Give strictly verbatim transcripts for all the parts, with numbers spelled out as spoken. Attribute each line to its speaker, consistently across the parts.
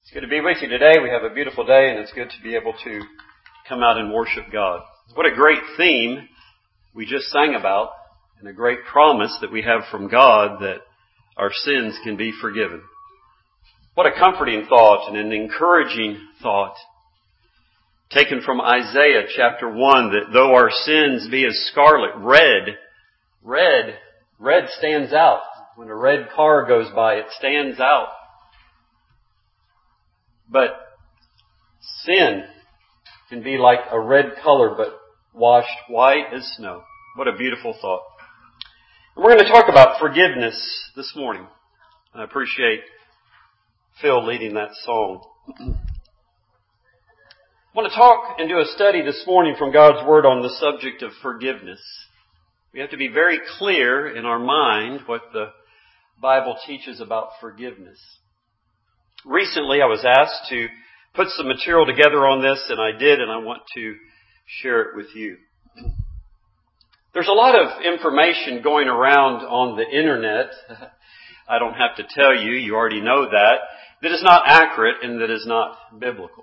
Speaker 1: It's good to be with you today. We have a beautiful day, and it's good to be able to come out and worship God. What a great theme we just sang about, and a great promise that we have from God that our sins can be forgiven. What a comforting thought and an encouraging thought. Taken from Isaiah chapter one, that though our sins be as scarlet, red, red, red stands out. When a red car goes by, it stands out. But sin can be like a red color, but washed white as snow. What a beautiful thought. And we're going to talk about forgiveness this morning. I appreciate Phil leading that song. I want to talk and do a study this morning from God's Word on the subject of forgiveness. We have to be very clear in our mind what the Bible teaches about forgiveness. Recently, I was asked to put some material together on this, and I did, and I want to share it with you. There's a lot of information going around on the internet. I don't have to tell you, you already know that, that is not accurate and that is not biblical.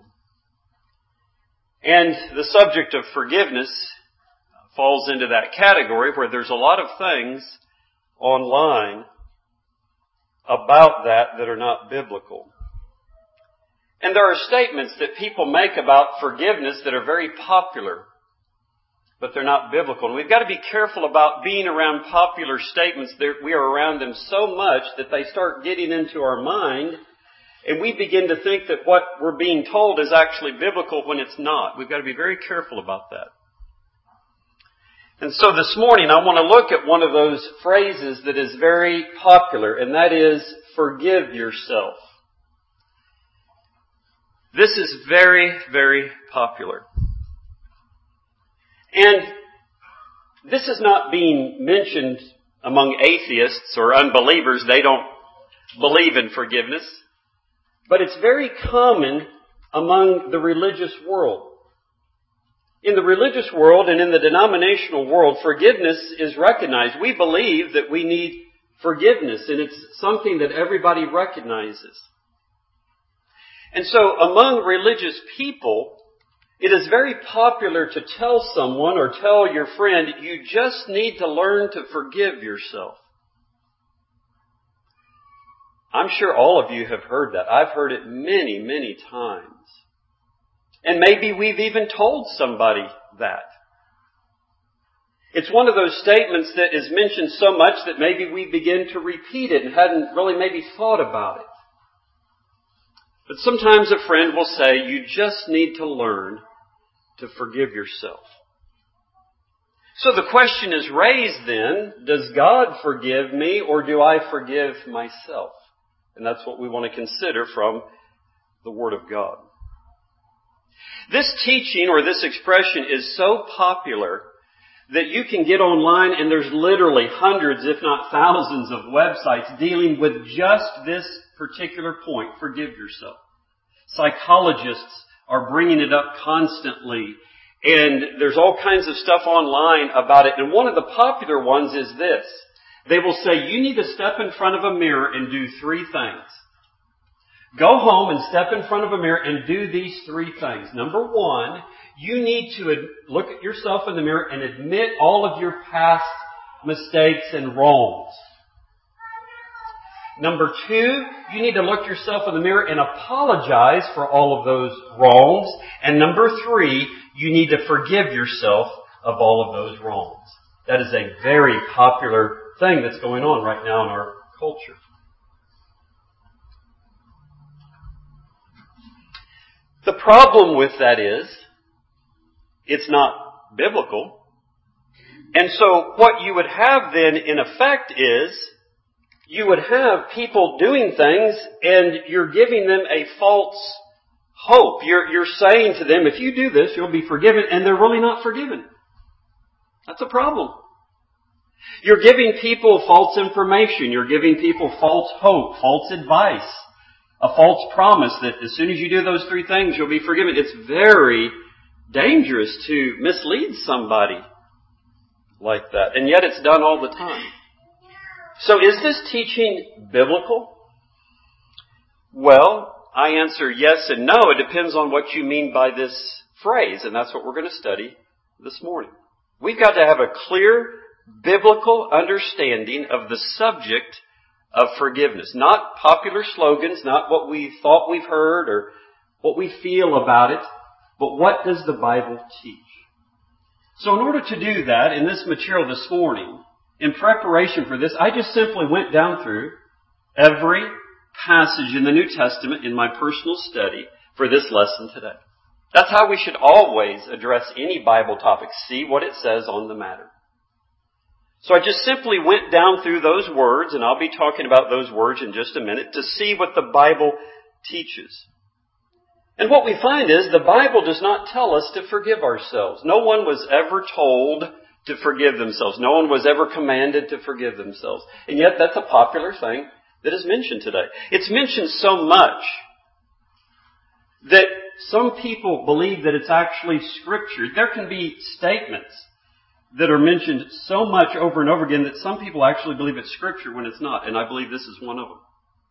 Speaker 1: And the subject of forgiveness falls into that category where there's a lot of things online about that that are not biblical. And there are statements that people make about forgiveness that are very popular, but they're not biblical. And we've got to be careful about being around popular statements. We are around them so much that they start getting into our mind, and we begin to think that what we're being told is actually biblical when it's not. We've got to be very careful about that. And so this morning I want to look at one of those phrases that is very popular, and that is, forgive yourself. This is very, very popular. And this is not being mentioned among atheists or unbelievers. They don't believe in forgiveness. But it's very common among the religious world. In the religious world and in the denominational world, forgiveness is recognized. We believe that we need forgiveness, and it's something that everybody recognizes. And so among religious people, it is very popular to tell someone or tell your friend, you just need to learn to forgive yourself. I'm sure all of you have heard that. I've heard it many, many times. And maybe we've even told somebody that. It's one of those statements that is mentioned so much that maybe we begin to repeat it and hadn't really maybe thought about it. But sometimes a friend will say, you just need to learn to forgive yourself. So the question is raised then, does God forgive me or do I forgive myself? And that's what we want to consider from the Word of God. This teaching or this expression is so popular that you can get online and there's literally hundreds, if not thousands, of websites dealing with just this particular point, forgive yourself. Psychologists are bringing it up constantly, and there's all kinds of stuff online about it. And one of the popular ones is this. They will say, you need to step in front of a mirror and do three things. Go home and step in front of a mirror and do these three things. Number one, you need to look at yourself in the mirror and admit all of your past mistakes and wrongs. Number two, you need to look yourself in the mirror and apologize for all of those wrongs. And number three, you need to forgive yourself of all of those wrongs. That is a very popular thing that's going on right now in our culture. The problem with that is, it's not biblical. And so what you would have then in effect is, you would have people doing things and you're giving them a false hope. You're, you're saying to them, if you do this, you'll be forgiven, and they're really not forgiven. That's a problem. You're giving people false information. You're giving people false hope, false advice, a false promise that as soon as you do those three things, you'll be forgiven. It's very dangerous to mislead somebody like that. And yet it's done all the time. So is this teaching biblical? Well, I answer yes and no. It depends on what you mean by this phrase, and that's what we're going to study this morning. We've got to have a clear biblical understanding of the subject of forgiveness. Not popular slogans, not what we thought we've heard or what we feel about it, but what does the Bible teach? So in order to do that, in this material this morning, in preparation for this, I just simply went down through every passage in the New Testament in my personal study for this lesson today. That's how we should always address any Bible topic. See what it says on the matter. So I just simply went down through those words, and I'll be talking about those words in just a minute, to see what the Bible teaches. And what we find is the Bible does not tell us to forgive ourselves. No one was ever told to forgive themselves. No one was ever commanded to forgive themselves. And yet that's a popular thing that is mentioned today. It's mentioned so much that some people believe that it's actually Scripture. There can be statements that are mentioned so much over and over again that some people actually believe it's Scripture when it's not. And I believe this is one of them.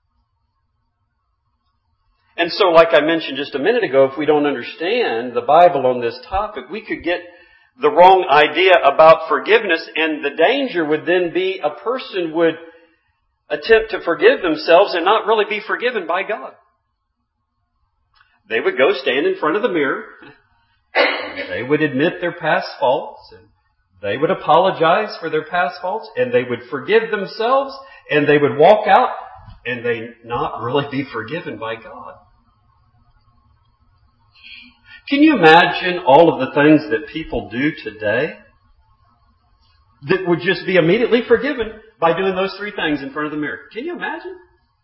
Speaker 1: And so, like I mentioned just a minute ago, if we don't understand the Bible on this topic, we could get the wrong idea about forgiveness, and the danger would then be a person would attempt to forgive themselves and not really be forgiven by God. They would go stand in front of the mirror, and they would admit their past faults, and they would apologize for their past faults, and they would forgive themselves, and they would walk out, and they not really be forgiven by God. Can you imagine all of the things that people do today that would just be immediately forgiven by doing those three things in front of the mirror? Can you imagine?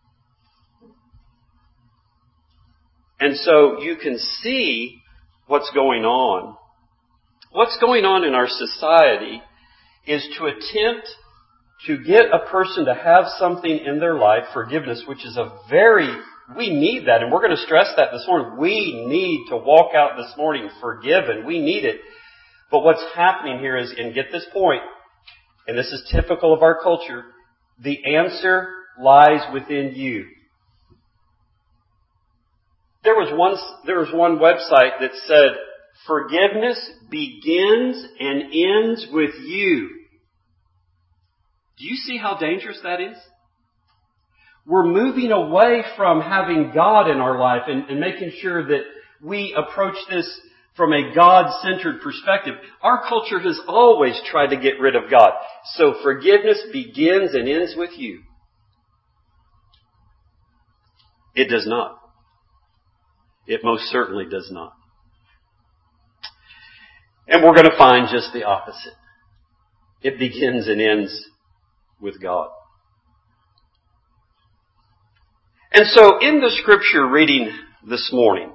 Speaker 1: And so you can see what's going on. What's going on in our society is to attempt to get a person to have something in their life, forgiveness, which is a very, we need that, and we're going to stress that this morning. We need to walk out this morning forgiven. We need it. But what's happening here is, and get this point, and this is typical of our culture, the answer lies within you. There was one, there was one website that said, forgiveness begins and ends with you. Do you see how dangerous that is? We're moving away from having God in our life and, and making sure that we approach this from a God-centered perspective. Our culture has always tried to get rid of God. So forgiveness begins and ends with you. It does not. It most certainly does not. And we're going to find just the opposite. It begins and ends with God. And so in the scripture reading this morning,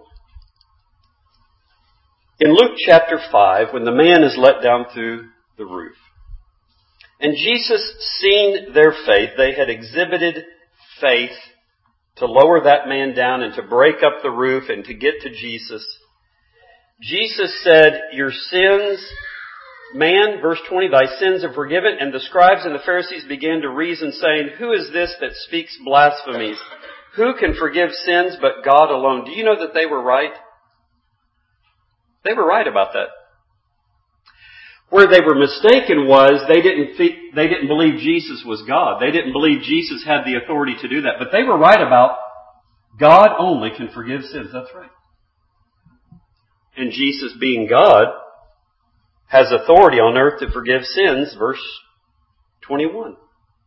Speaker 1: in Luke chapter five, when the man is let down through the roof, and Jesus, seeing their faith, they had exhibited faith to lower that man down and to break up the roof and to get to Jesus. Jesus said, your sins, man, verse twenty, thy sins are forgiven. And the scribes and the Pharisees began to reason, saying, who is this that speaks blasphemies? Who can forgive sins but God alone? Do you know that they were right? They were right about that. Where they were mistaken was they didn't think, they didn't believe Jesus was God. They didn't believe Jesus had the authority to do that. But they were right about God only can forgive sins. That's right. And Jesus, being God, has authority on earth to forgive sins, verse twenty-one.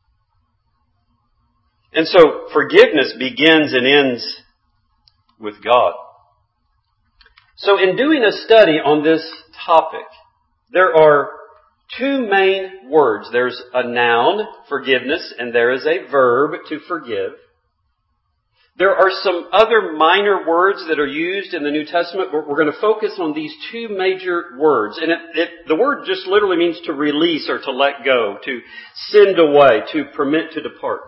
Speaker 1: And so forgiveness begins and ends with God. So in doing a study on this topic, there are two main words. There's a noun, forgiveness, and there is a verb, to forgive. There are some other minor words that are used in the New Testament, but we're going to focus on these two major words. And it, it, the word just literally means to release or to let go, to send away, to permit to depart.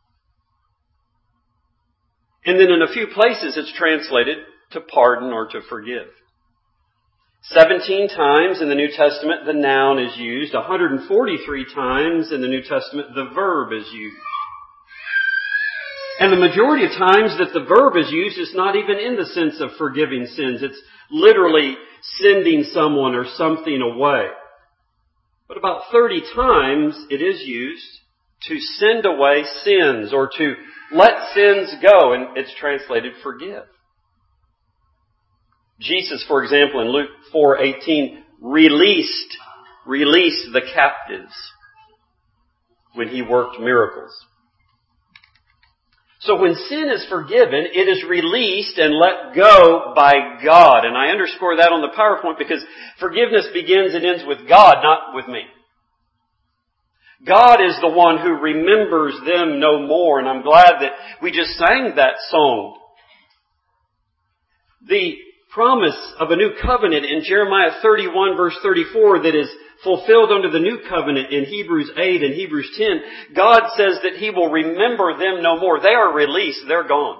Speaker 1: And then in a few places it's translated to pardon or to forgive. Seventeen times in the New Testament the noun is used. one hundred forty-three times in the New Testament the verb is used. And the majority of times that the verb is used is not even in the sense of forgiving sins. It's literally sending someone or something away. But about thirty times it is used to send away sins or to let sins go, and it's translated forgive. Jesus, for example, in Luke four eighteen, released, released the captives when He worked miracles. So when sin is forgiven, it is released and let go by God. And I underscore that on the PowerPoint because forgiveness begins and ends with God, not with me. God is the one who remembers them no more. And I'm glad that we just sang that song. The promise of a new covenant in Jeremiah thirty-one verse thirty-four that is fulfilled under the new covenant in Hebrews eight and Hebrews ten, God says that He will remember them no more. They are released. They're gone.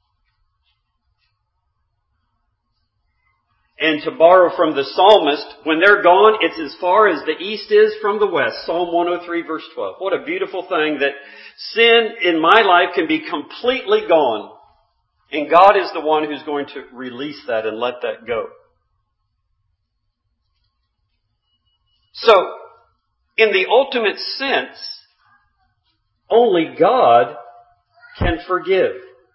Speaker 1: And to borrow from the psalmist, when they're gone, it's as far as the east is from the west. Psalm one oh three verse twelve. What a beautiful thing that sin in my life can be completely gone. And God is the one who's going to release that and let that go. So, in the ultimate sense, only God can forgive.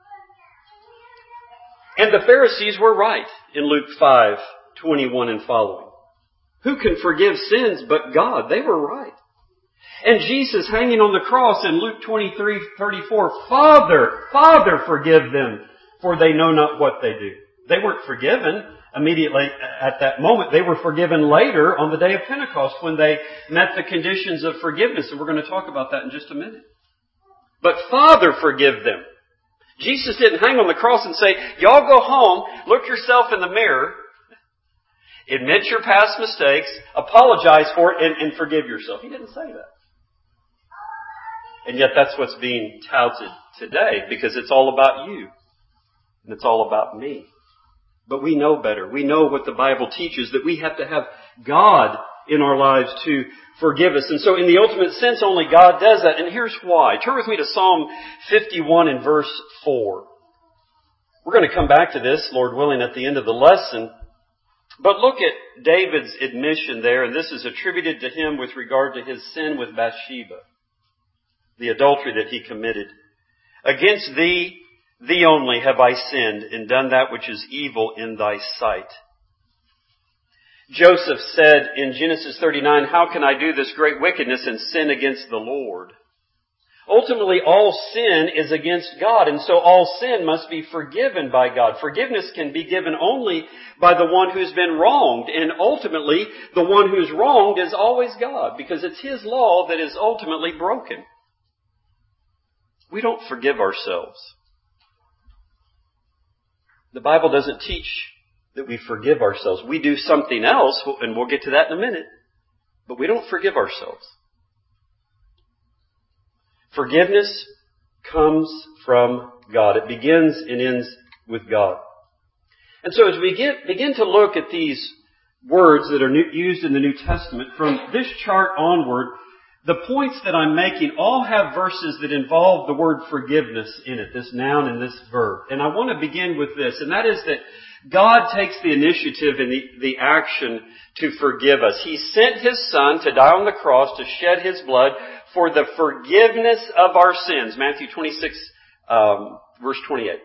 Speaker 1: And the Pharisees were right in Luke five twenty-one and following. Who can forgive sins but God? They were right. And Jesus hanging on the cross in Luke twenty-three thirty-four, Father, Father, forgive them, for they know not what they do. They weren't forgiven immediately at that moment. They were forgiven later on the day of Pentecost when they met the conditions of forgiveness. And we're going to talk about that in just a minute. But Father, forgive them. Jesus didn't hang on the cross and say, y'all go home, look yourself in the mirror, admit your past mistakes, apologize for it, and, and forgive yourself. He didn't say that. And yet that's what's being touted today because it's all about you. And it's all about me. But we know better. We know what the Bible teaches, that we have to have God in our lives to forgive us. And so in the ultimate sense, only God does that. And here's why. Turn with me to Psalm fifty-one and verse four. We're going to come back to this, Lord willing, at the end of the lesson. But look at David's admission there, and this is attributed to him with regard to his sin with Bathsheba, the adultery that he committed. Against thee, thee only have I sinned and done that which is evil in thy sight. Joseph said in Genesis thirty-nine, how can I do this great wickedness and sin against the Lord? Ultimately, all sin is against God, and so all sin must be forgiven by God. Forgiveness can be given only by the one who's been wronged, and ultimately, the one who's wronged is always God, because it's His law that is ultimately broken. We don't forgive ourselves. The Bible doesn't teach that we forgive ourselves. We do something else, and we'll get to that in a minute, but we don't forgive ourselves. Forgiveness comes from God. It begins and ends with God. And so as we get, begin to look at these words that are new, used in the New Testament, from this chart onward, the points that I'm making all have verses that involve the word forgiveness in it, this noun and this verb. And I want to begin with this, and that is that God takes the initiative and the, the action to forgive us. He sent His Son to die on the cross to shed His blood for the forgiveness of our sins. Matthew twenty-six, um, verse twenty-eight.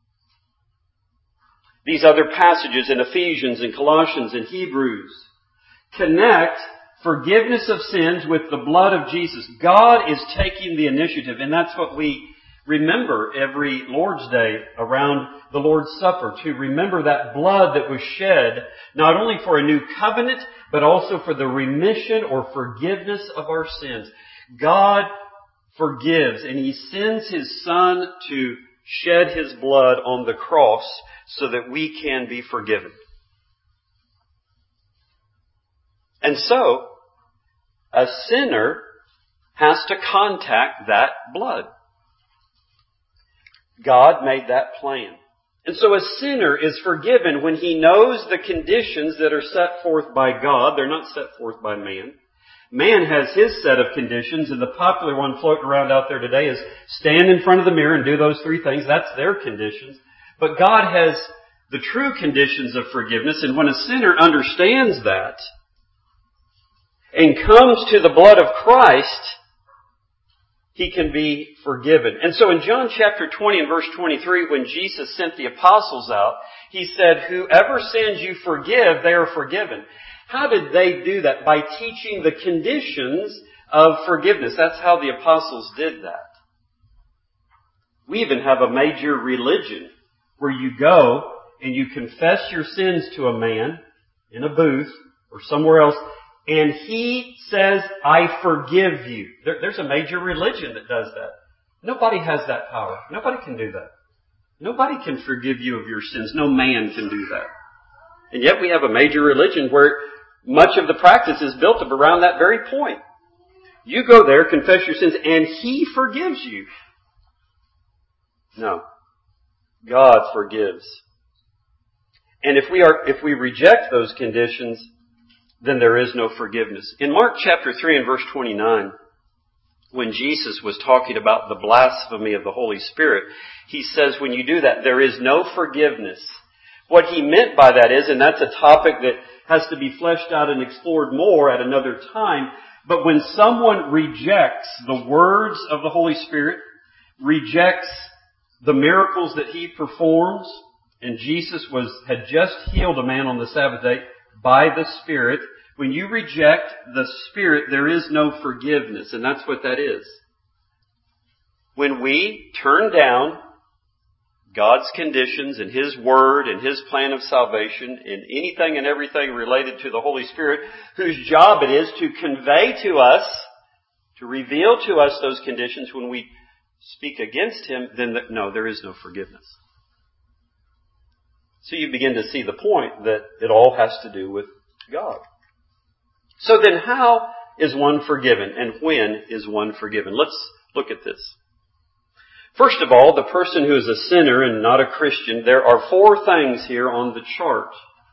Speaker 1: These other passages in Ephesians and Colossians and Hebrews connect forgiveness of sins with the blood of Jesus. God is taking the initiative, and that's what we remember every Lord's Day around the Lord's Supper, to remember that blood that was shed not only for a new covenant, but also for the remission or forgiveness of our sins. God forgives, and He sends His Son to shed His blood on the cross so that we can be forgiven. And so, a sinner has to contact that blood. God made that plan. And so a sinner is forgiven when he knows the conditions that are set forth by God. They're not set forth by man. Man has his set of conditions, and the popular one floating around out there today is stand in front of the mirror and do those three things. That's their conditions. But God has the true conditions of forgiveness, and when a sinner understands that and comes to the blood of Christ, he can be forgiven. And so in John chapter twenty and verse twenty-three, when Jesus sent the apostles out, He said, whoever sins you forgive, they are forgiven. How did they do that? By teaching the conditions of forgiveness. That's how the apostles did that. We even have a major religion where you go and you confess your sins to a man in a booth or somewhere else, and he says, I forgive you. There, there's a major religion that does that. Nobody has that power. Nobody can do that. Nobody can forgive you of your sins. No man can do that. And yet we have a major religion where much of the practice is built up around that very point. You go there, confess your sins, and He forgives you. No. God forgives. And if we are, if we reject those conditions, then there is no forgiveness. In Mark chapter three and verse twenty-nine, when Jesus was talking about the blasphemy of the Holy Spirit, He says when you do that, there is no forgiveness. What He meant by that is, and that's a topic that has to be fleshed out and explored more at another time, but when someone rejects the words of the Holy Spirit, rejects the miracles that He performs, and Jesus was had just healed a man on the Sabbath day by the Spirit. When you reject the Spirit, there is no forgiveness, and that's what that is. When we turn down God's conditions and His Word and His plan of salvation and anything and everything related to the Holy Spirit, whose job it is to convey to us, to reveal to us those conditions, when we speak against Him, then the, no, there is no forgiveness. So you begin to see the point that it all has to do with God. So then how is one forgiven, and when is one forgiven? Let's look at this. First of all, the person who is a sinner and not a Christian, there are four things here on the chart.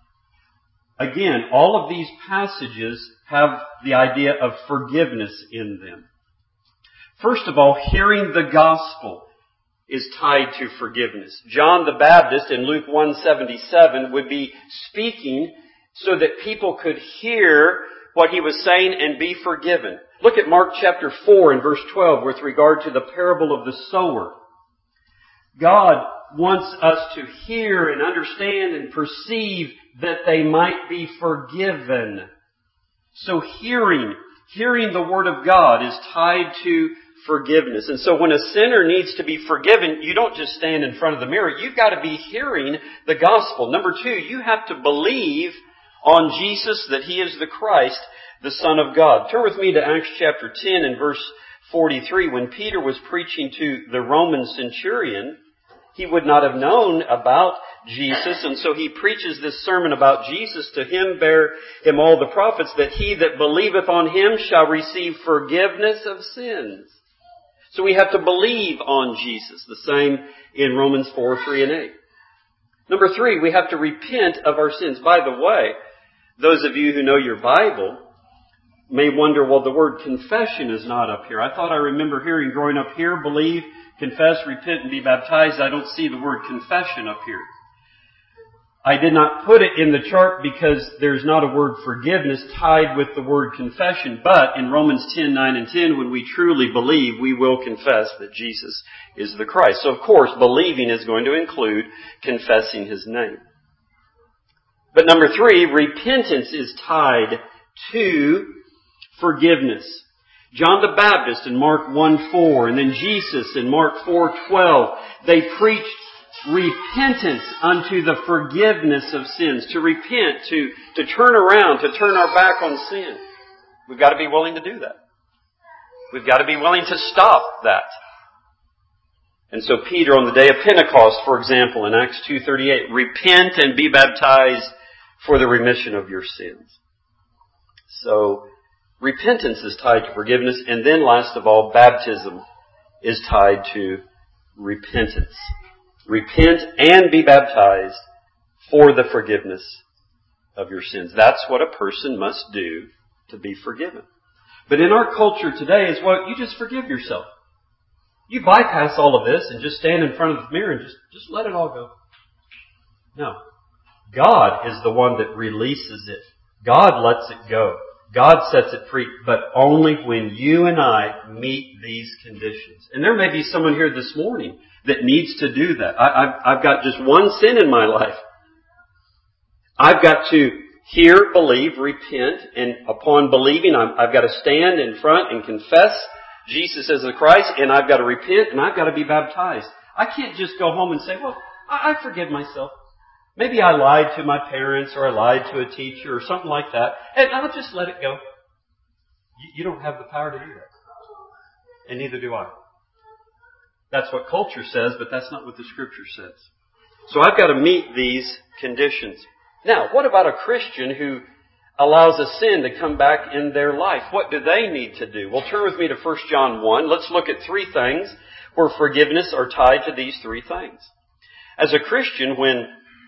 Speaker 1: Again, all of these passages have the idea of forgiveness in them. First of all, hearing the gospel is tied to forgiveness. John the Baptist in Luke one seventy-seven would be speaking so that people could hear what he was saying and be forgiven. Look at Mark chapter four and verse twelve with regard to the parable of the sower. God wants us to hear and understand and perceive that they might be forgiven. So hearing, hearing the Word of God is tied to forgiveness. And so when a sinner needs to be forgiven, you don't just stand in front of the mirror. You've got to be hearing the gospel. Number two, you have to believe on Jesus that He is the Christ, the Son of God. Turn with me to Acts chapter ten and verse forty-three. When Peter was preaching to the Roman centurion, he would not have known about Jesus, and so he preaches this sermon about Jesus. To Him bear Him all the prophets, that he that believeth on Him shall receive forgiveness of sins. So we have to believe on Jesus. The same in Romans four, three and eight. Number three, we have to repent of our sins. By the way, those of you who know your Bible may wonder, well, the word confession is not up here. I thought I remember hearing growing up here, believe, confess, repent, and be baptized. I don't see the word confession up here. I did not put it in the chart because there's not a word forgiveness tied with the word confession. But in Romans ten, nine and ten, when we truly believe, we will confess that Jesus is the Christ. So of course, believing is going to include confessing His name. But number three, repentance is tied to forgiveness. John the Baptist in Mark one four, and then Jesus in Mark four twelve, they preached repentance unto the forgiveness of sins. To repent, to, to turn around, to turn our back on sin. We've got to be willing to do that. We've got to be willing to stop that. And so Peter on the day of Pentecost, for example, in Acts two thirty-eight, repent and be baptized for the remission of your sins. So repentance is tied to forgiveness, and then last of all, baptism is tied to repentance. Repent and be baptized for the forgiveness of your sins. That's what a person must do to be forgiven. But in our culture today is what you just forgive yourself. You bypass all of this and just stand in front of the mirror and just, just let it all go. No. God is the one that releases it. God lets it go. God sets it free, but only when you and I meet these conditions. And there may be someone here this morning that needs to do that. I, I've, I've got just one sin in my life. I've got to hear, believe, repent, and upon believing, I'm, I've got to stand in front and confess Jesus as the Christ, and I've got to repent, and I've got to be baptized. I can't just go home and say, well, I, I forgive myself. Maybe I lied to my parents, or I lied to a teacher, or something like that, and I'll just let it go. You, you don't have the power to do that. And neither do I. That's what culture says, but that's not what the Scripture says. So I've got to meet these conditions. Now, what about a Christian who allows a sin to come back in their life? What do they need to do? Well, turn with me to First John one. Let's look at three things where forgiveness are tied to these three things. As a Christian, when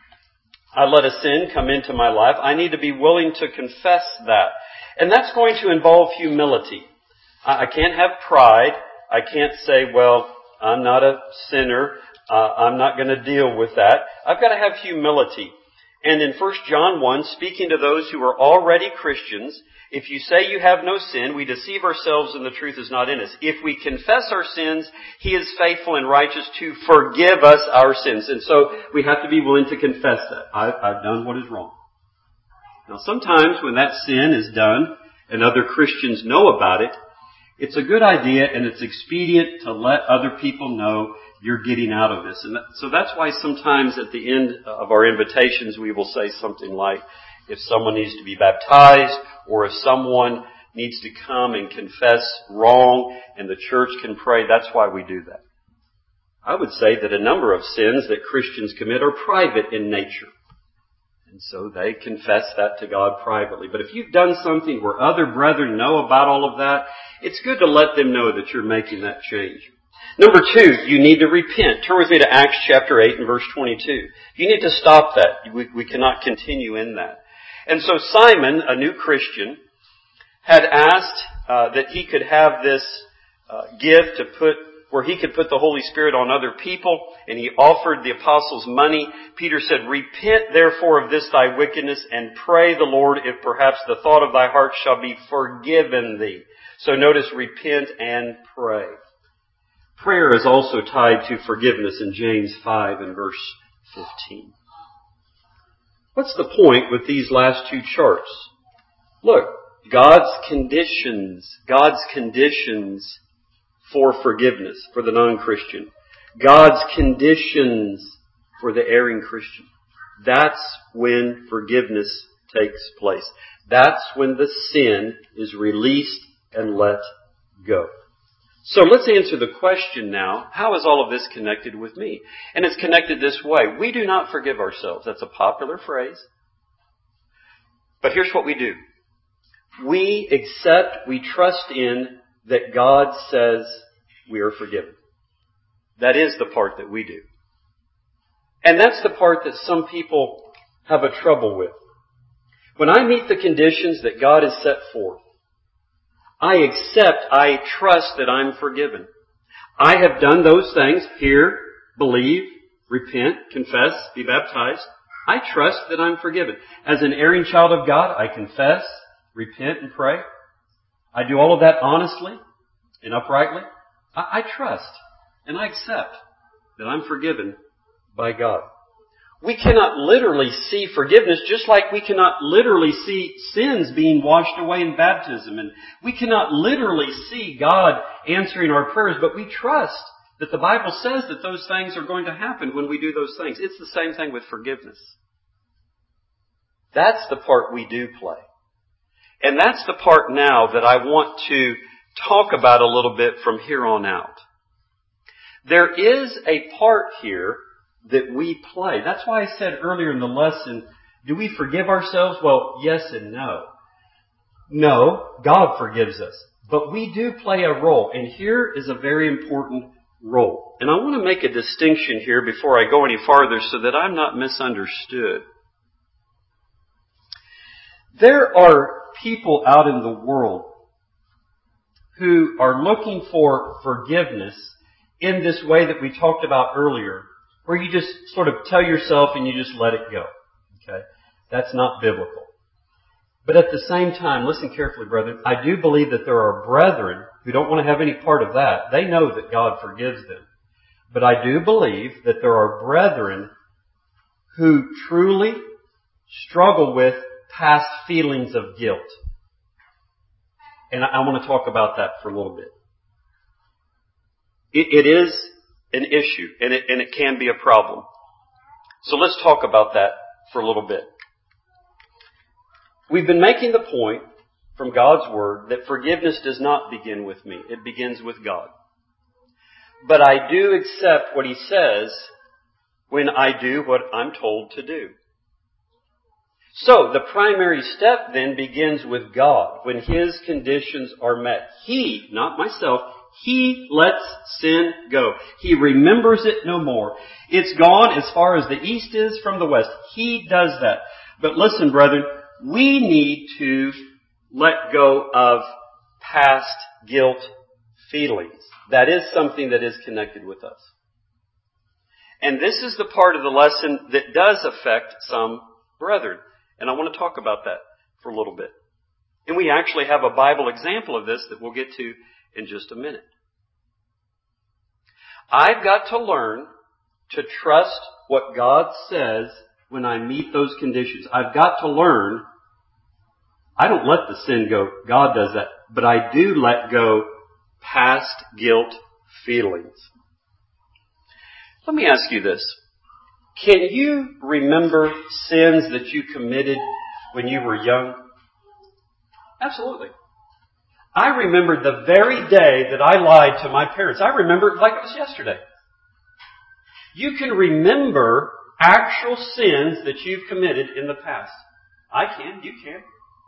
Speaker 1: I let a sin come into my life, I need to be willing to confess that. And that's going to involve humility. I can't have pride. I can't say, well, I'm not a sinner. Uh, I'm not going to deal with that. I've got to have humility. And in First John one, speaking to those who are already Christians, if you say you have no sin, we deceive ourselves and the truth is not in us. If we confess our sins, He is faithful and righteous to forgive us our sins. And so we have to be willing to confess that. I've, I've done what is wrong. Now sometimes when that sin is done and other Christians know about it, it's a good idea and it's expedient to let other people know you're getting out of this. And that, so that's why sometimes at the end of our invitations we will say something like, if someone needs to be baptized or if someone needs to come and confess wrong and the church can pray, that's why we do that. I would say that a number of sins that Christians commit are private in nature. And so they confess that to God privately. But if you've done something where other brethren know about all of that, it's good to let them know that you're making that change. Number two, you need to repent. Turn with me to Acts chapter eight and verse twenty-two. You need to stop that. We, we cannot continue in that. And so Simon, a new Christian, had asked uh, that he could have this uh, gift to put, where he could put the Holy Spirit on other people, and he offered the apostles money. Peter said, repent therefore of this thy wickedness, and pray the Lord if perhaps the thought of thy heart shall be forgiven thee. So notice, repent and pray. Prayer is also tied to forgiveness in James five and verse fifteen. What's the point with these last two charts? Look, God's conditions, God's conditions for forgiveness for the non-Christian. God's conditions for the erring Christian. That's when forgiveness takes place. That's when the sin is released and let go. So let's answer the question now, how is all of this connected with me? And it's connected this way. We do not forgive ourselves. That's a popular phrase. But here's what we do. We accept, we trust in that God says we are forgiven. That is the part that we do. And that's the part that some people have a trouble with. When I meet the conditions that God has set forth, I accept, I trust that I'm forgiven. I have done those things, hear, believe, repent, confess, be baptized. I trust that I'm forgiven. As an erring child of God, I confess, repent, and pray. I do all of that honestly and uprightly. I, I trust and I accept that I'm forgiven by God. We cannot literally see forgiveness just like we cannot literally see sins being washed away in baptism. And we cannot literally see God answering our prayers, but we trust that the Bible says that those things are going to happen when we do those things. It's the same thing with forgiveness. That's the part we do play. And that's the part now that I want to talk about a little bit from here on out. There is a part here that we play. That's why I said earlier in the lesson, do we forgive ourselves? Well, yes and no. No, God forgives us. But we do play a role. And here is a very important role. And I want to make a distinction here before I go any farther so that I'm not misunderstood. There are people out in the world who are looking for forgiveness in this way that we talked about earlier, where you just sort of tell yourself and you just let it go. Okay? That's not biblical. But at the same time, listen carefully, brethren, I do believe that there are brethren who don't want to have any part of that. They know that God forgives them. But I do believe that there are brethren who truly struggle with past feelings of guilt. And I want to talk about that for a little bit. It, it is an issue, and it, and it can be a problem. So let's talk about that for a little bit. We've been making the point from God's Word that forgiveness does not begin with me. It begins with God. But I do accept what He says when I do what I'm told to do. So, the primary step then begins with God when His conditions are met. He, not myself, He lets sin go. He remembers it no more. It's gone as far as the east is from the west. He does that. But listen, brethren, we need to let go of past guilt feelings. That is something that is connected with us. And this is the part of the lesson that does affect some brethren. And I want to talk about that for a little bit. And we actually have a Bible example of this that we'll get to in just a minute. I've got to learn to trust what God says when I meet those conditions. I've got to learn, I don't let the sin go. God does that. But I do let go past guilt feelings. Let me ask you this. Can you remember sins that you committed when you were young? Absolutely. I remember the very day that I lied to my parents. I remember it like it was yesterday. You can remember actual sins that you've committed in the past. I can. You can.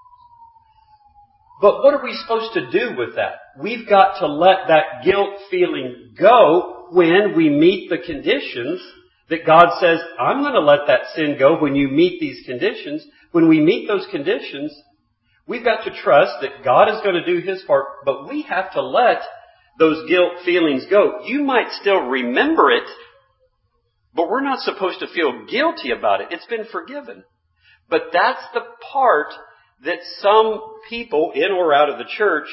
Speaker 1: But what are we supposed to do with that? We've got to let that guilt feeling go when we meet the conditions that God says, I'm going to let that sin go when you meet these conditions. When we meet those conditions, we've got to trust that God is going to do His part, but we have to let those guilt feelings go. You might still remember it, but we're not supposed to feel guilty about it. It's been forgiven. But that's the part that some people in or out of the church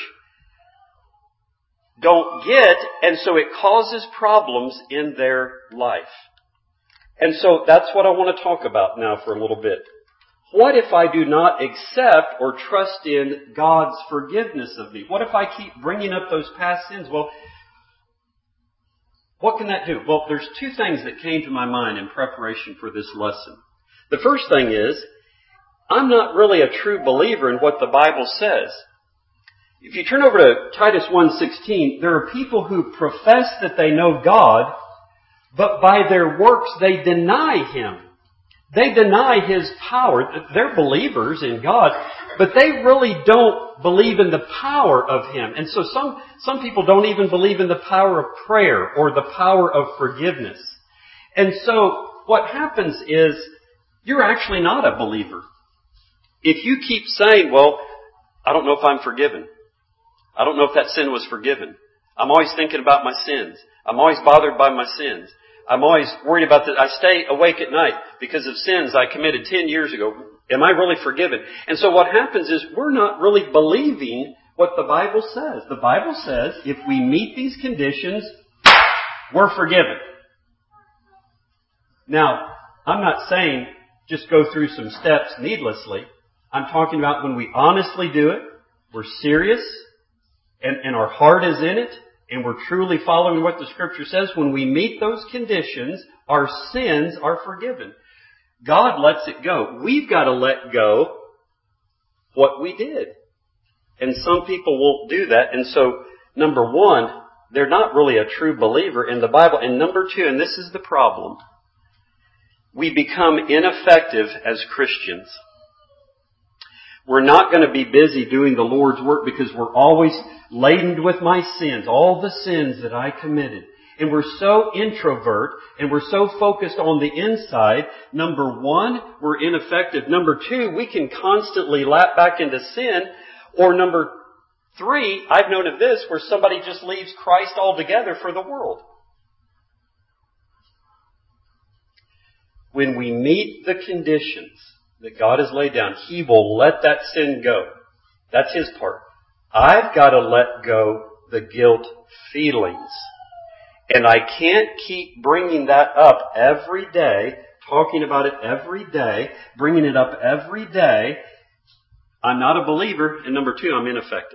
Speaker 1: don't get, and so it causes problems in their life. And so that's what I want to talk about now for a little bit. What if I do not accept or trust in God's forgiveness of me? What if I keep bringing up those past sins? Well, what can that do? Well, there's two things that came to my mind in preparation for this lesson. The first thing is, I'm not really a true believer in what the Bible says. If you turn over to Titus one sixteen, there are people who profess that they know God, but by their works they deny Him. They deny His power. They're believers in God, but they really don't believe in the power of Him. And so some, some people don't even believe in the power of prayer or the power of forgiveness. And so what happens is you're actually not a believer. If you keep saying, well, I don't know if I'm forgiven. I don't know if that sin was forgiven. I'm always thinking about my sins. I'm always bothered by my sins. I'm always worried about that. I stay awake at night because of sins I committed ten years ago. Am I really forgiven? And so what happens is we're not really believing what the Bible says. The Bible says if we meet these conditions, we're forgiven. Now, I'm not saying just go through some steps needlessly. I'm talking about when we honestly do it, we're serious, and, and our heart is in it, and we're truly following what the Scripture says. When we meet those conditions, our sins are forgiven. God lets it go. We've got to let go what we did. And some people won't do that. And so, number one, they're not really a true believer in the Bible. And number two, and this is the problem, we become ineffective as Christians. We're not going to be busy doing the Lord's work because we're always laden with my sins, all the sins that I committed. And we're so introvert and we're so focused on the inside. Number one, we're ineffective. Number two, we can constantly lap back into sin. Or number Three, I've known of this where somebody just leaves Christ altogether for the world. When we meet the conditions that God has laid down, He will let that sin go. That's His part. I've got to let go the guilt feelings. And I can't keep bringing that up every day, talking about it every day, bringing it up every day. I'm not a believer, and number two, I'm ineffective.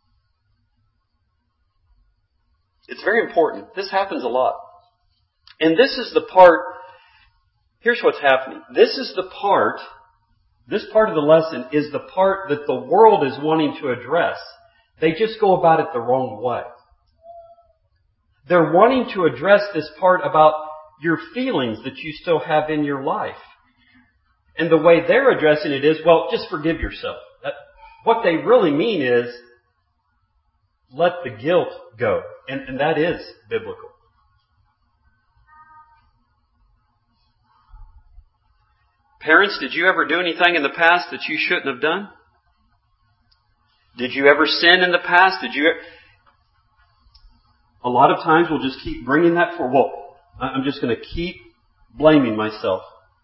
Speaker 1: It's very important. This happens a lot. And this is the part, here's what's happening. This is the part, this part of the lesson is the part that the world is wanting to address. They just go about it the wrong way. They're wanting to address this part about your feelings that you still have in your life. And the way they're addressing it is, well, just forgive yourself. That, what they really mean is, let the guilt go. And, and that is biblical. Parents, did you ever do anything in the past that you shouldn't have done? Did you ever sin in the past? Did you? A lot of times we'll just keep bringing that forward. Well, I'm just going to keep blaming myself.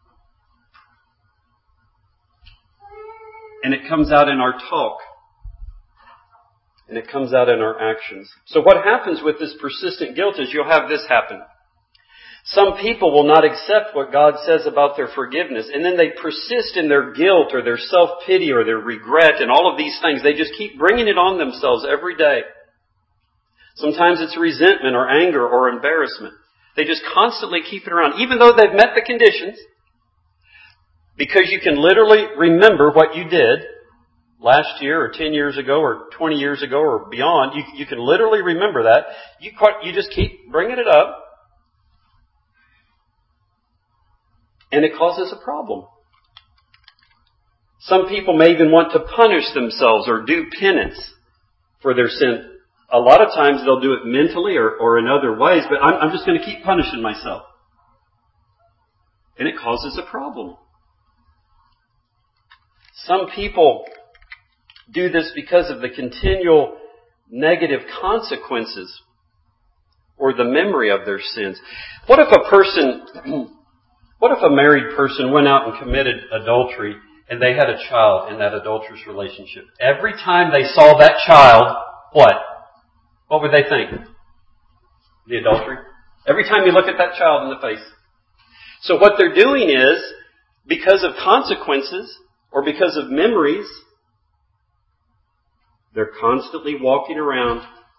Speaker 1: And it comes out in our talk. And it comes out in our actions. So what happens with this persistent guilt is you'll have this happen. Some people will not accept what God says about their forgiveness, and then they persist in their guilt or their self-pity or their regret and all of these things. They just keep bringing it on themselves every day. Sometimes it's resentment or anger or embarrassment. They just constantly keep it around, even though they've met the conditions, because you can literally remember what you did last year or ten years ago or twenty years ago or beyond. You, you can literally remember that. You, you just keep bringing it up. And it causes a problem. Some people may even want to punish themselves or do penance for their sin. A lot of times they'll do it mentally or, or in other ways, but I'm, I'm just going to keep punishing myself. And it causes a problem. Some people do this because of the continual negative consequences or the memory of their sins. What if a person... What if a married person went out and committed adultery and they had a child in that adulterous relationship? Every time they saw that child, what? What would they think? The adultery. Every time you look at that child in the face. So what they're doing is, because of consequences or because of memories, they're constantly walking around,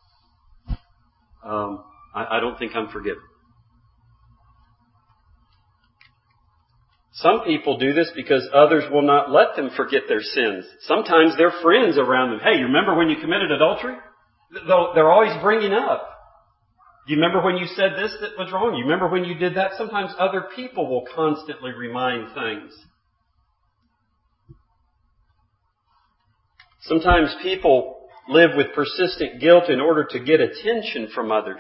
Speaker 1: um, I, I don't think I'm forgiven. Some people do this because others will not let them forget their sins. Sometimes their friends around them, hey, you remember when you committed adultery? They're always bringing up. Do you remember when you said this that was wrong? You remember when you did that? Sometimes other people will constantly remind things. Sometimes people live with persistent guilt in order to get attention from others,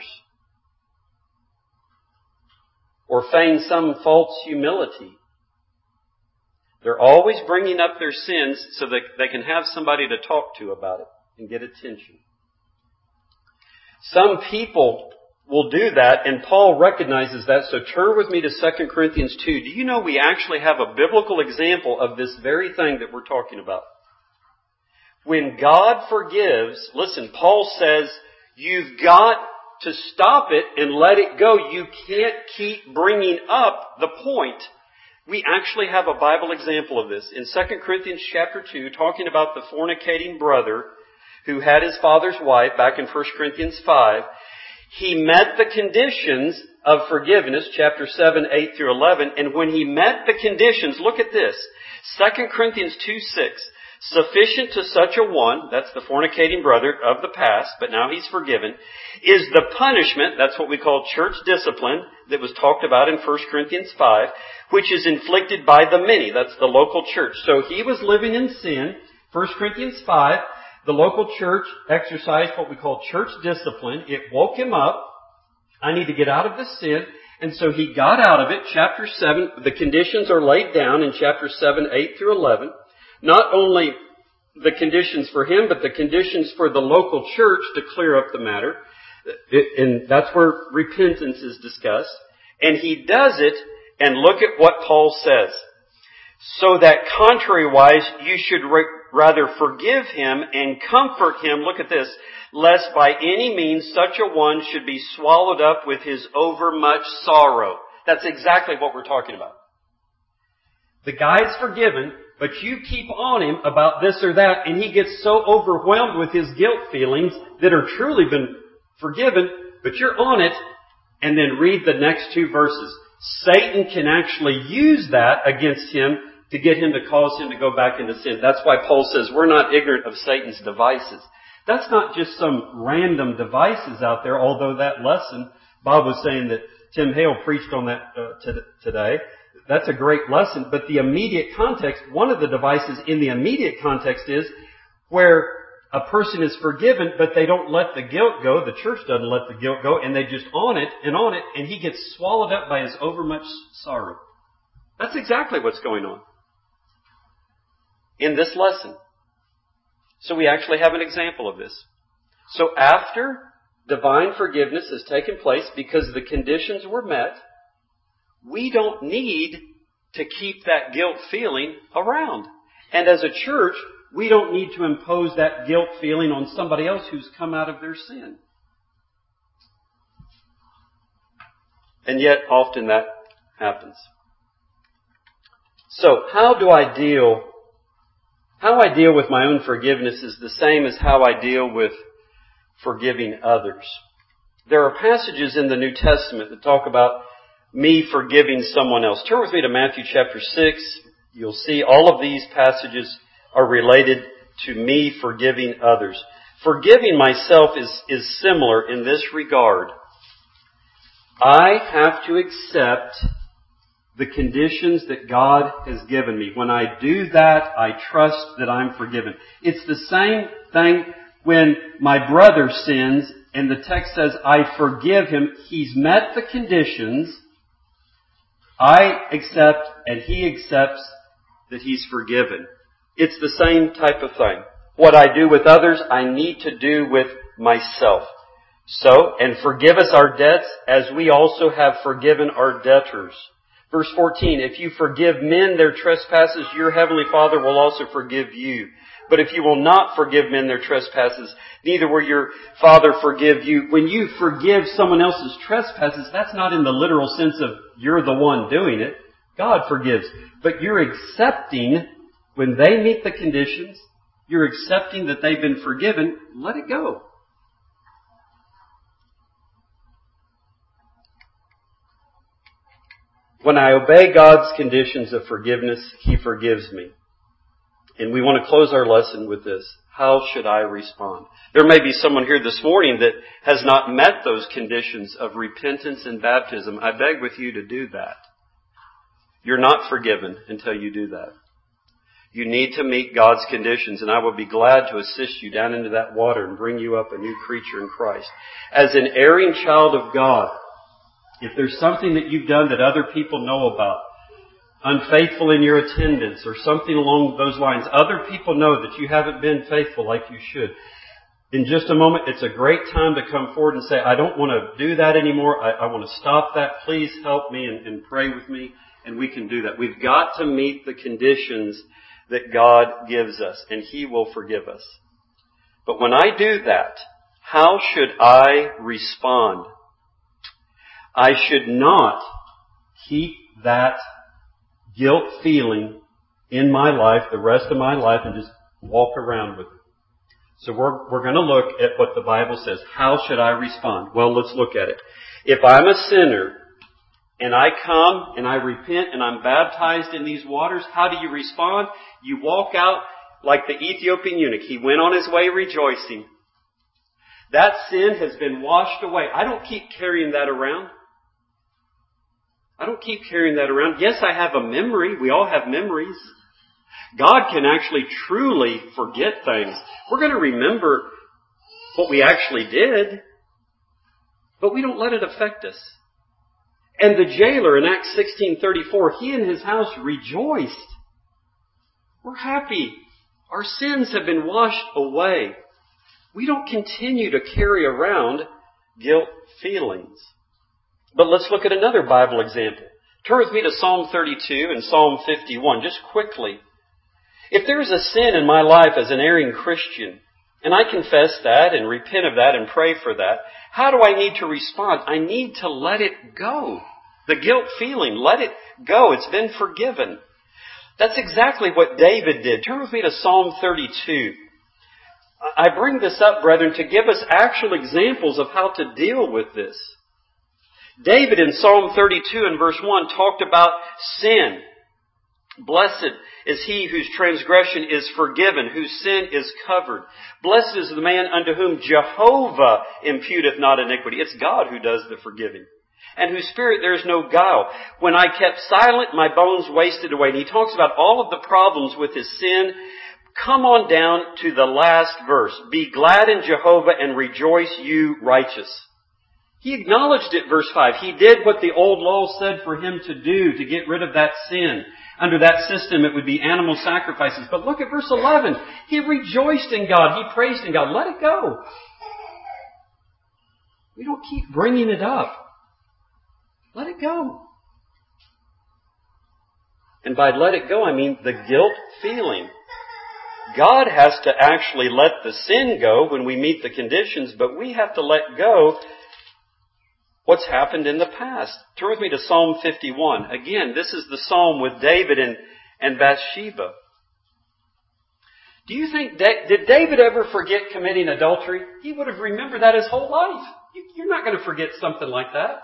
Speaker 1: or feign some false humility. They're always bringing up their sins so that they can have somebody to talk to about it and get attention. Some people will do that, and Paul recognizes that. So turn with me to Second Corinthians two. Do you know we actually have a biblical example of this very thing that we're talking about? When God forgives, listen, Paul says, you've got to stop it and let it go. You can't keep bringing up the point. We actually have a Bible example of this. In Second Corinthians chapter two, talking about the fornicating brother who had his father's wife, back in First Corinthians five, he met the conditions of forgiveness, chapter seven, eight through eleven, and when he met the conditions, look at this, Second Corinthians two, six, sufficient to such a one, that's the fornicating brother of the past, but now he's forgiven, is the punishment, that's what we call church discipline, that was talked about in First Corinthians five, which is inflicted by the many, that's the local church. So he was living in sin, First Corinthians five, the local church exercised what we call church discipline. It woke him up, I need to get out of this sin, and so he got out of it. Chapter seven, the conditions are laid down in chapter seven, eight through eleven. Not only the conditions for him, but the conditions for the local church to clear up the matter. And that's where repentance is discussed. And he does it, and look at what Paul says. So that contrariwise, you should rather forgive him and comfort him, look at this, lest by any means such a one should be swallowed up with his overmuch sorrow. That's exactly what we're talking about. The guy's forgiven, but you keep on him about this or that, and he gets so overwhelmed with his guilt feelings that are truly been forgiven, but you're on it, and then read the next two verses. Satan can actually use that against him to get him to cause him to go back into sin. That's why Paul says we're not ignorant of Satan's devices. That's not just some random devices out there, although that lesson, Bob was saying that Tim Hale preached on that uh, t- today. That's a great lesson, but the immediate context, one of the devices in the immediate context is where a person is forgiven, but they don't let the guilt go. The church doesn't let the guilt go, and they just on it and on it, and he gets swallowed up by his overmuch sorrow. That's exactly what's going on in this lesson. So we actually have an example of this. So after divine forgiveness has taken place because the conditions were met, we don't need to keep that guilt feeling around. And as a church, we don't need to impose that guilt feeling on somebody else who's come out of their sin. And yet, often that happens. So, how do I deal, how I deal with my own forgiveness is the same as how I deal with forgiving others. There are passages in the New Testament that talk about me forgiving someone else. Turn with me to Matthew chapter six. You'll see all of these passages are related to me forgiving others. Forgiving myself is, is similar in this regard. I have to accept the conditions that God has given me. When I do that, I trust that I'm forgiven. It's the same thing when my brother sins and the text says, I forgive him. He's met the conditions. I accept and he accepts that he's forgiven. It's the same type of thing. What I do with others, I need to do with myself. So, and forgive us our debts as we also have forgiven our debtors. Verse fourteen, if you forgive men their trespasses, your heavenly Father will also forgive you. But if you will not forgive men their trespasses, neither will your Father forgive you. When you forgive someone else's trespasses, that's not in the literal sense of you're the one doing it. God forgives. But you're accepting, when they meet the conditions, you're accepting that they've been forgiven. Let it go. When I obey God's conditions of forgiveness, He forgives me. And we want to close our lesson with this. How should I respond? There may be someone here this morning that has not met those conditions of repentance and baptism. I beg with you to do that. You're not forgiven until you do that. You need to meet God's conditions, and I will be glad to assist you down into that water and bring you up a new creature in Christ. As an erring child of God, if there's something that you've done that other people know about, unfaithful in your attendance or something along those lines, other people know that you haven't been faithful like you should. In just a moment, it's a great time to come forward and say, I don't want to do that anymore. I, I want to stop that. Please help me and, and pray with me. And we can do that. We've got to meet the conditions that God gives us, and He will forgive us. But when I do that, how should I respond? I should not keep that guilt feeling in my life the rest of my life and just walk around with it. So we're, we're going to look at what the Bible says. How should I respond? Well, let's look at it. If I'm a sinner and I come and I repent and I'm baptized in these waters, how do you respond? You walk out like the Ethiopian eunuch. He went on his way rejoicing. That sin has been washed away. I don't keep carrying that around. I don't keep carrying that around. Yes, I have a memory. We all have memories. God can actually truly forget things. We're going to remember what we actually did, but we don't let it affect us. And the jailer in Acts sixteen thirty-four, he and his house rejoiced. We're happy Our sins have been washed away. We don't continue to carry around guilt feelings. But let's look at another Bible example. Turn with me to Psalm thirty-two and Psalm fifty-one, just quickly. If there is a sin in my life as an erring Christian, and I confess that and repent of that and pray for that, how do I need to respond? I need to let it go. The guilt feeling, let it go. It's been forgiven. That's exactly what David did. Turn with me to Psalm thirty-two. I bring this up, brethren, to give us actual examples of how to deal with this. David in Psalm thirty-two and verse one talked about sin. Blessed is he whose transgression is forgiven, whose sin is covered. Blessed is the man unto whom Jehovah imputeth not iniquity. It's God who does the forgiving. And whose spirit there is no guile. When I kept silent, my bones wasted away. And he talks about all of the problems with his sin. Come on down to the last verse. Be glad in Jehovah and rejoice, you righteous. He acknowledged it, verse five. He did what the old law said for him to do to get rid of that sin. Under that system, it would be animal sacrifices. But look at verse eleven. He rejoiced in God. He praised in God. Let it go. We don't keep bringing it up. Let it go. And by let it go, I mean the guilt feeling. God has to actually let the sin go when we meet the conditions, but we have to let go what's happened in the past. Turn with me to Psalm fifty-one. Again, this is the psalm with David and, and Bathsheba. Do you think, da- did David ever forget committing adultery? He would have remembered that his whole life. You, you're not going to forget something like that.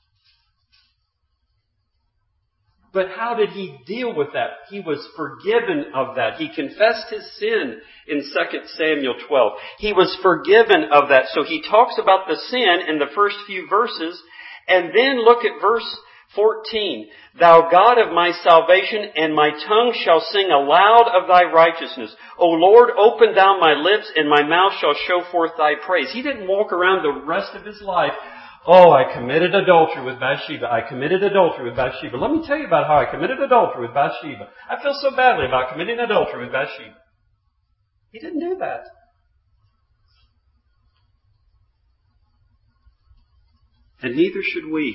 Speaker 1: But how did he deal with that? He was forgiven of that. He confessed his sin in Second Samuel twelve. He was forgiven of that. So he talks about the sin in the first few verses. And then look at verse fourteen. Thou God of my salvation, and my tongue shall sing aloud of thy righteousness. O Lord, open thou my lips, and my mouth shall show forth thy praise. He didn't walk around the rest of his life, oh, I committed adultery with Bathsheba. I committed adultery with Bathsheba. Let me tell you about how I committed adultery with Bathsheba. I feel so badly about committing adultery with Bathsheba. He didn't do that. And neither should we.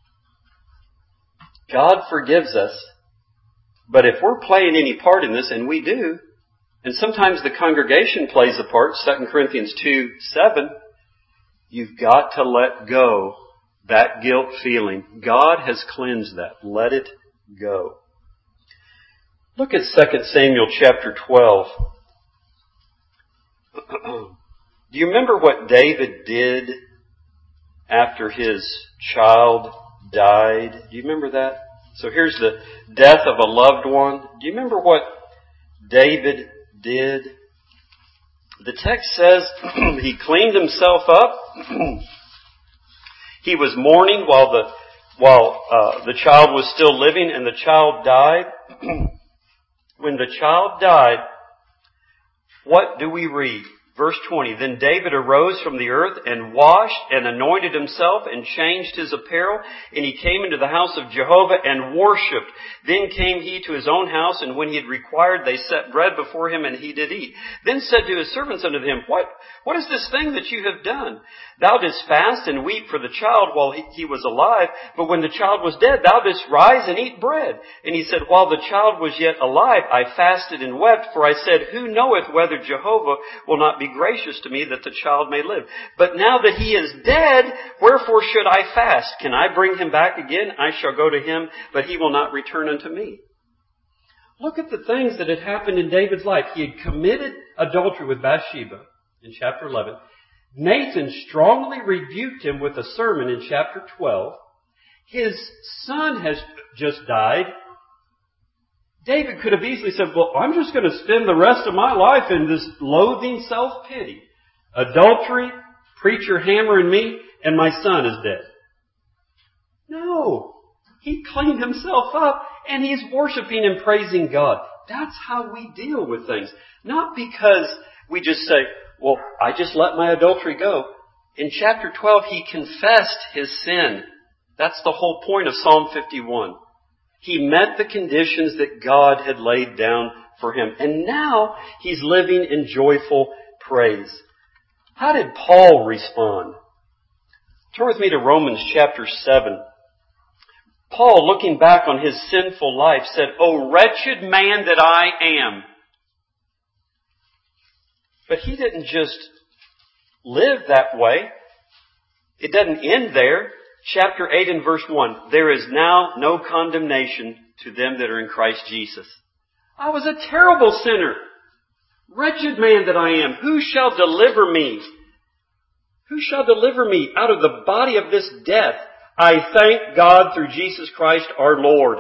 Speaker 1: God forgives us. But if we're playing any part in this, and we do, and sometimes the congregation plays a part, Second Corinthians two seven, you've got to let go that guilt feeling. God has cleansed that. Let it go. Look at Second Samuel chapter twelve. Do you remember what David did after his child died? Do you remember that? So here's the death of a loved one. Do you remember what David did? The text says he cleaned himself up. He was mourning while the while uh, the child was still living, and the child died. When the child died, what do we read? Verse twenty, then David arose from the earth and washed and anointed himself and changed his apparel, and he came into the house of Jehovah and worshipped. Then came he to his own house, and when he had required, they set bread before him, and he did eat. Then said to his servants unto him, What, what is this thing that you have done? Thou didst fast and weep for the child while he, he was alive, but when the child was dead, thou didst rise and eat bread. And he said, While the child was yet alive, I fasted and wept, for I said, Who knoweth whether Jehovah will not be gracious to me that the child may live? But now that he is dead, wherefore should I fast? Can I bring him back again? I shall go to him, but he will not return unto me. Look at the things that had happened in David's life. He had committed adultery with Bathsheba in chapter eleven. Nathan strongly rebuked him with a sermon in chapter twelve. His son has just died. David could have easily said, well, I'm just going to spend the rest of my life in this loathing self-pity. Adultery, preacher hammering me, and my son is dead. No. He cleaned himself up, and he's worshiping and praising God. That's how we deal with things. Not because we just say, well, I just let my adultery go. In chapter twelve, he confessed his sin. That's the whole point of Psalm fifty-one. He met the conditions that God had laid down for him. And now he's living in joyful praise. How did Paul respond? Turn with me to Romans chapter seven. Paul, looking back on his sinful life, said, "O wretched man that I am." But he didn't just live that way. It doesn't end there. Chapter eight and verse one. "There is now no condemnation to them that are in Christ Jesus." I was a terrible sinner. Wretched man that I am. Who shall deliver me? Who shall deliver me out of the body of this death? I thank God through Jesus Christ our Lord.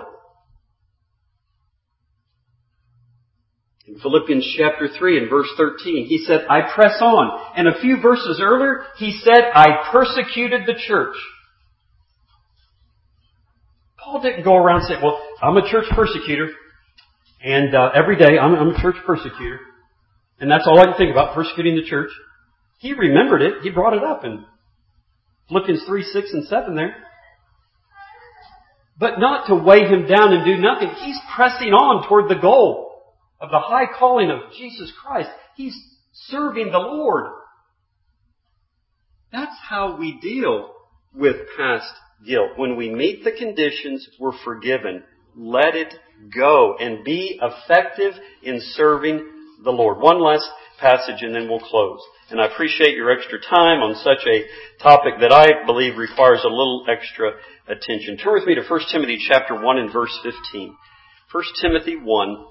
Speaker 1: In Philippians chapter three and verse thirteen, he said, "I press on." And a few verses earlier, he said, "I persecuted the church." Paul didn't go around saying, "Well, I'm a church persecutor. And uh, every day I'm, I'm a church persecutor. And that's all I can think about, persecuting the church." He remembered it. He brought it up in Philippians three, six, and seven there. But not to weigh him down and do nothing. He's pressing on toward the goal of the high calling of Jesus Christ. He's serving the Lord. That's how we deal with past guilt. When we meet the conditions, we're forgiven. Let it go and be effective in serving the Lord. One last passage and then we'll close. And I appreciate your extra time on such a topic that I believe requires a little extra attention. Turn with me to First Timothy chapter one and verse fifteen. First Timothy one.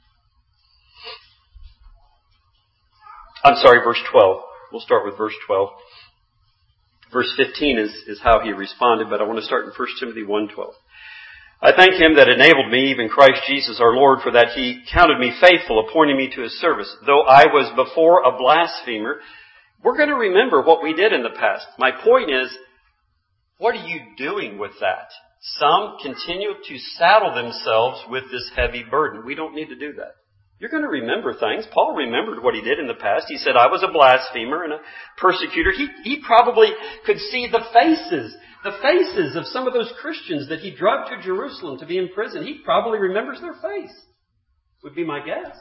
Speaker 1: I'm sorry, verse twelve. We'll start with verse twelve. Verse fifteen is, is how he responded, but I want to start in First Timothy one twelve. "I thank him that enabled me, even Christ Jesus our Lord, for that he counted me faithful, appointing me to his service. Though I was before a blasphemer." We're going to remember what we did in the past. My point is, what are you doing with that? Some continue to saddle themselves with this heavy burden. We don't need to do that. You're going to remember things. Paul remembered what he did in the past. He said, "I was a blasphemer and a persecutor." He, he probably could see the faces, the faces of some of those Christians that he drugged to Jerusalem to be in prison. He probably remembers their face, would be my guess.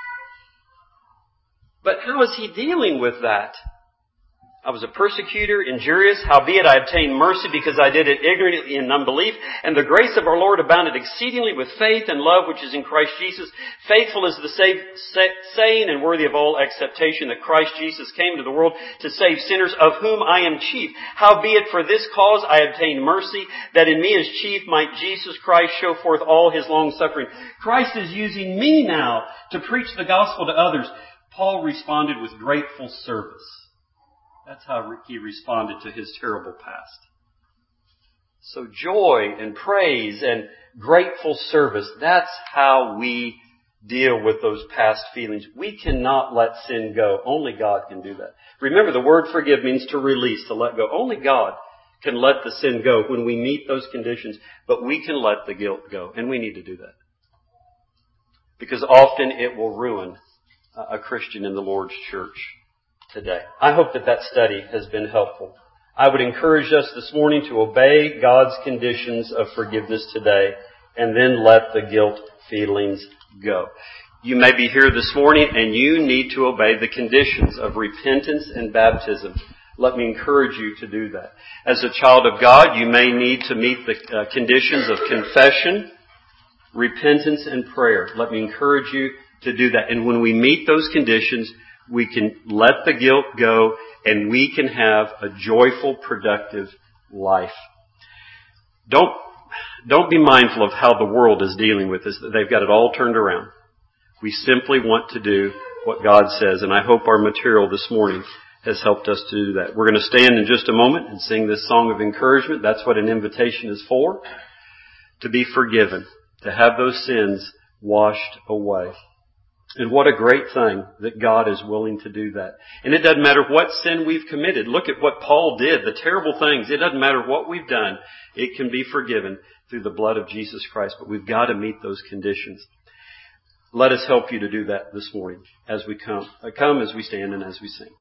Speaker 1: But how is he dealing with that? "I was a persecutor, injurious, howbeit I obtained mercy because I did it ignorantly in unbelief. And the grace of our Lord abounded exceedingly with faith and love which is in Christ Jesus. Faithful is the saying and worthy of all acceptation that Christ Jesus came to the world to save sinners, of whom I am chief. Howbeit for this cause I obtained mercy, that in me as chief might Jesus Christ show forth all his long suffering." Christ is using me now to preach the gospel to others. Paul responded with grateful service. That's how he responded to his terrible past. So joy and praise and grateful service, that's how we deal with those past feelings. We cannot let sin go. Only God can do that. Remember, the word forgive means to release, to let go. Only God can let the sin go when we meet those conditions, but we can let the guilt go, and we need to do that. Because often it will ruin a Christian in the Lord's church today. I hope that that study has been helpful. I would encourage us this morning to obey God's conditions of forgiveness today and then let the guilt feelings go. You may be here this morning and you need to obey the conditions of repentance and baptism. Let me encourage you to do that. As a child of God, you may need to meet the uh, conditions of confession, repentance, and prayer. Let me encourage you to do that. And when we meet those conditions, we can let the guilt go and we can have a joyful, productive life. Don't, don't be mindful of how the world is dealing with this, that they've got it all turned around. We simply want to do what God says, and I hope our material this morning has helped us to do that. We're going to stand in just a moment and sing this song of encouragement. That's what an invitation is for, to be forgiven, to have those sins washed away. And what a great thing that God is willing to do that. And it doesn't matter what sin we've committed. Look at what Paul did, the terrible things. It doesn't matter what we've done. It can be forgiven through the blood of Jesus Christ. But we've got to meet those conditions. Let us help you to do that this morning as we come, come as we stand and as we sing.